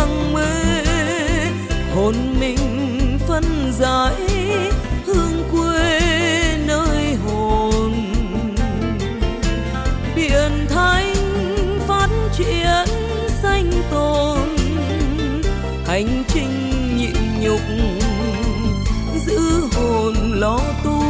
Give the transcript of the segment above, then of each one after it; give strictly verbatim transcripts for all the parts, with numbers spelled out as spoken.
trăng mê, hồn mình phân giải hương quê nơi hồn. Biển Thanh phát triển sanh tồn, hành trình nhịn nhục giữ hồn lo tu.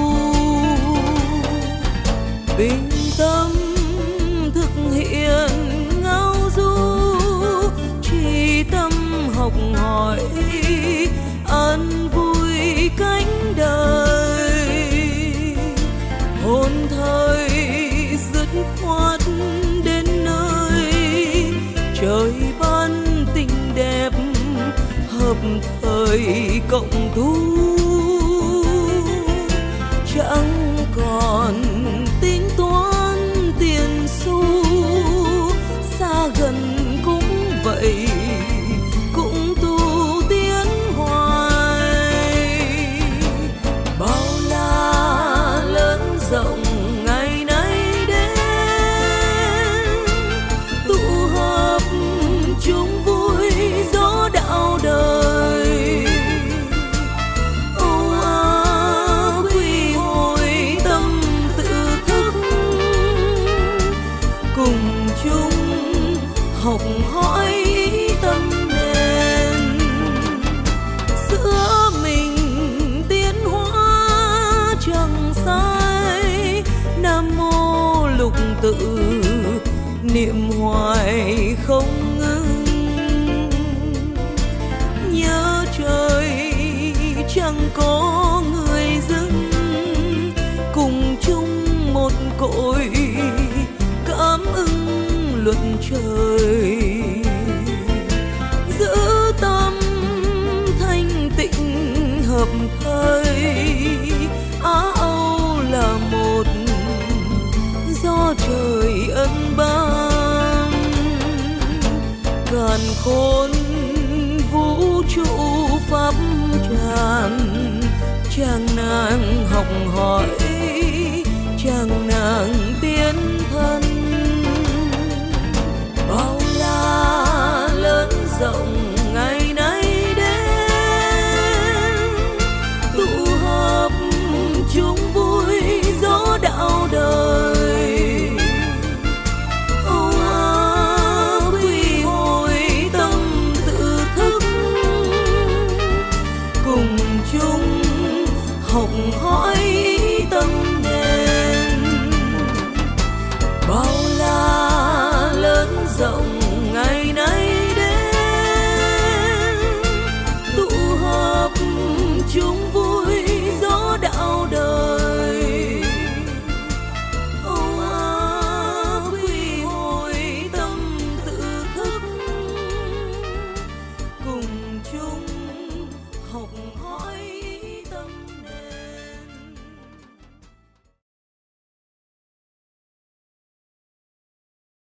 Bình tâm thực hiện ngao du, chỉ tâm học hỏi an vui cánh đời. Hồn thời dứt khoát đến nơi, trời ban tình đẹp hợp thời cộng thu. Chẳng còn tính toán tiền xu, xa gần cũng vậy, cũng tu tiến hoài. Bao la lớn rộng ngày nay đến, tụ hợp chung vui gió đạo đời. Âu a quy hồi tâm tự thức, cùng chung học hỏi tâm nền. Giữa mình tiến hóa chẳng sai, nam mô lục tự niệm hoài không ngừng. Nhớ trời chẳng có người dưng, cùng chung một cội cảm ứng luật trời. Giữ tâm thanh tịnh hợp thời, Á Âu là một do trời ân ban. Càn khôn vũ trụ pháp tràn, chàng nàng học hỏi, chàng nàng tiến thân. Bao la lớn rộng ngày nay đến, tụ hợp chung vui gió đạo đời. Âu a quy hồi tâm tự thức, cùng chung học hỏi tâm nền. Bao la lớn rộng ngày nay đến, tụ hợp chung vui gió đạo đời. Âu a quy hồi tâm tự thức, cùng chung